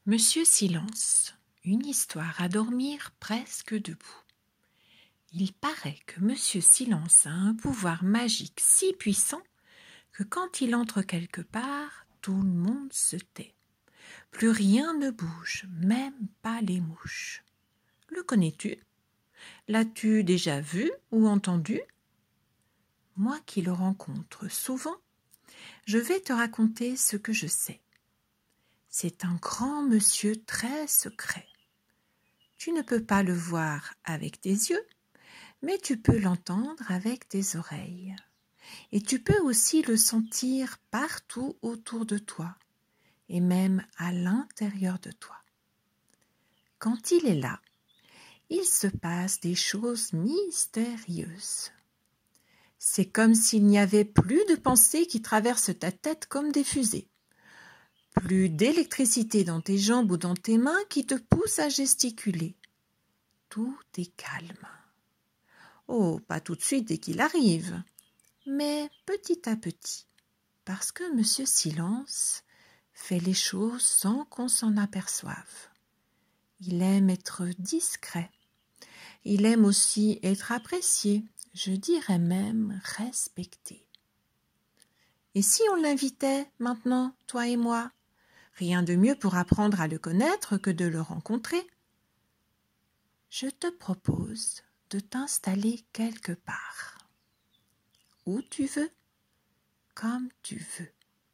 Monsieur Silence, une histoire à dormir presque debout. Il paraît que Monsieur Silence a un pouvoir magique si puissant que quand il entre quelque part, tout le monde se tait. Plus rien ne bouge, même pas les mouches. Le connais-tu? L'as-tu déjà vu ou entendu? Moi qui le rencontre souvent, je vais te raconter ce que je sais. C'est un grand monsieur très secret. Tu ne peux pas le voir avec tes yeux, mais tu peux l'entendre avec tes oreilles. Et tu peux aussi le sentir partout autour de toi, et même à l'intérieur de toi. Quand il est là, il se passe des choses mystérieuses. C'est comme s'il n'y avait plus de pensées qui traversent ta tête comme des fusées. Plus d'électricité dans tes jambes ou dans tes mains qui te poussent à gesticuler. Tout est calme. Oh, pas tout de suite dès qu'il arrive, mais petit à petit, parce que Monsieur Silence fait les choses sans qu'on s'en aperçoive. Il aime être discret. Il aime aussi être apprécié, je dirais même respecté. Et si on l'invitait maintenant, toi et moi? Rien de mieux pour apprendre à le connaître que de le rencontrer. Je te propose de t'installer quelque part. Où tu veux, comme tu veux.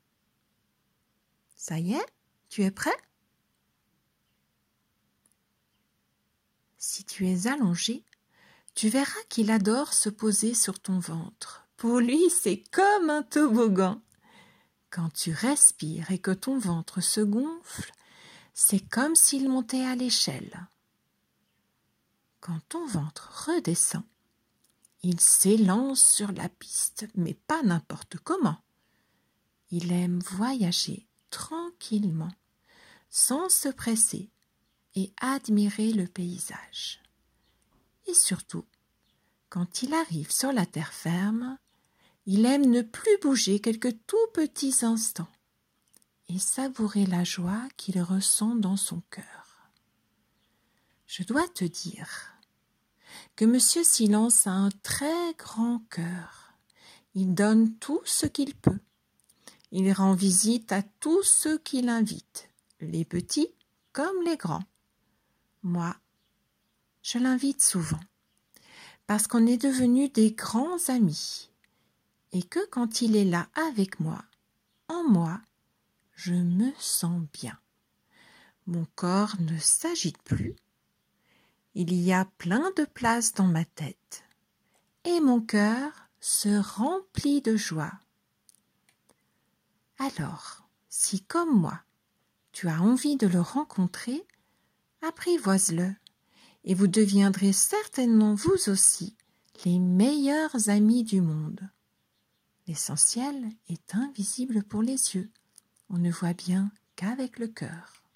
Ça y est, tu es prêt? Si tu es allongé, tu verras qu'il adore se poser sur ton ventre. Pour lui, c'est comme un toboggan. Quand tu respires et que ton ventre se gonfle, c'est comme s'il montait à l'échelle. Quand ton ventre redescend, il s'élance sur la piste, mais pas n'importe comment. Il aime voyager tranquillement, sans se presser, et admirer le paysage. Et surtout, quand il arrive sur la terre ferme, il aime ne plus bouger quelques tout petits instants et savourer la joie qu'il ressent dans son cœur. Je dois te dire que Monsieur Silence a un très grand cœur. Il donne tout ce qu'il peut. Il rend visite à tous ceux qu'il invite, les petits comme les grands. Moi, je l'invite souvent, parce qu'on est devenus des grands amis, et que quand il est là avec moi, en moi, je me sens bien. Mon corps ne s'agite plus, il y a plein de place dans ma tête, et mon cœur se remplit de joie. Alors, si comme moi, tu as envie de le rencontrer, apprivoise-le, et vous deviendrez certainement vous aussi les meilleurs amis du monde. L'essentiel est invisible pour les yeux. On ne voit bien qu'avec le cœur.